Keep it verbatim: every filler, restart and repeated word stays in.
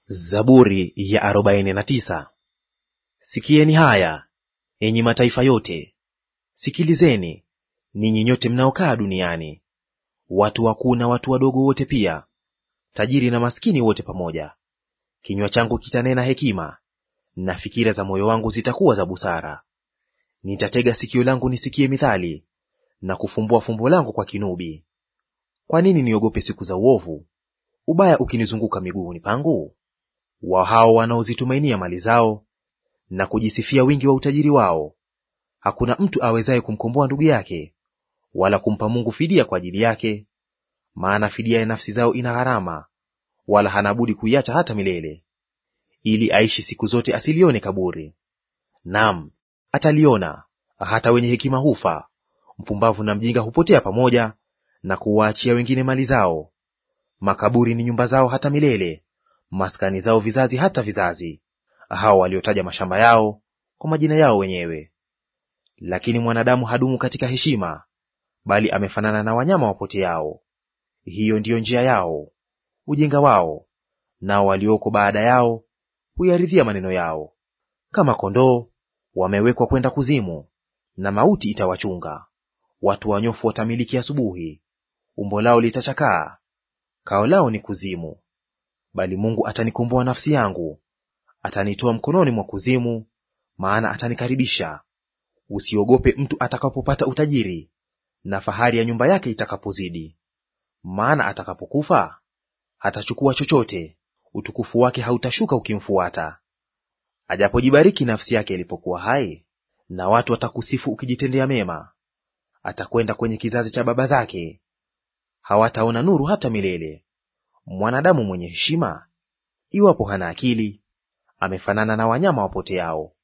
Zaburi ya arobaini na tisa. Sikieni haya, enyi mataifa yote; sikilizeni, ninyi nyote mnaokaa duniani, watu wakuu na watu wadogo wote pia, tajiri na maskini wote pamoja. Kinywa changu kitanena hekima, na fikira za moyo wangu zitakuwa za busara. Nitatega sikio langu nisikie mithali, na kufumbua fumbo langu kwa kinubi. Kwa nini niogope siku za uovu, ubaya ukinizunguka miguuni pangu? Wa hao wanaozitumainia mali zao na kujisifia wingi wa utajiri wao. Hakuna mtu awezaye kumkomboa ndugu yake, wala kumpa Mungu fidia kwa ajili yake. Maana fidia ya nafsi zao ina gharama, wala hana budi kuiacha hata milele. Ili aishi siku zote asilione kaburi. Naam, ataliona, hata wenye hekima hufa. Mpumbavu na mjinga hupotea pamoja, na kuwaachia wengine mali zao. Makaburi ni nyumba zao hata milele, maskani zao vizazi hata vizazi, hao waliotaja mashamba yao kwa majina yao wenyewe. Lakini mwanadamu hadumu katika heshima, bali amefanana na wanyama wapoteao. Hiyo ndiyo njia yao, ujinga wao, nao walioko baada yao huyaridhia maneno yao. Kama kondoo wamewekwa kwenda kuzimu, na mauti itawachunga. Watu wanyofu watamiliki asubuhi, umbo lao litachakaa, kao lao ni kuzimu. Bali Mungu atanikomboa nafsi yangu, atanitoa mkononi mwa kuzimu, maana atanikaribisha. Usiogope mtu atakapopata utajiri, na fahari ya nyumba yake itakapozidi. Maana atakapokufa hatachukua chochote, utukufu wake hautashuka ukimfuata. Ajapojibariki nafsi yake ilipokuwa hai, na watu watakusifu ukijitendea mema. Atakwenda kwenye kizazi cha baba zake, hawataona nuru hata milele. Mwanadamu mwenye heshima, iwapo hana akili, amefanana na wanyama wapoteao.